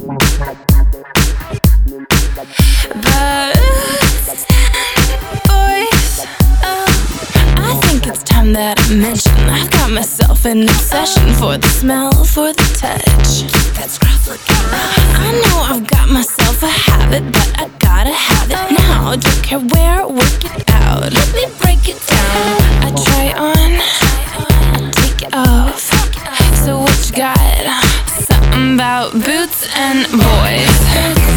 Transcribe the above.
Boys, I think it's time that I mention I've got myself an obsession for the smell, for the touch. That scruff looking rough. I know I've got myself a habit, but I gotta have it now. Don't care where, work it out. Let me break it down. I try on, I take it off. So what you got? Something about boots and boys.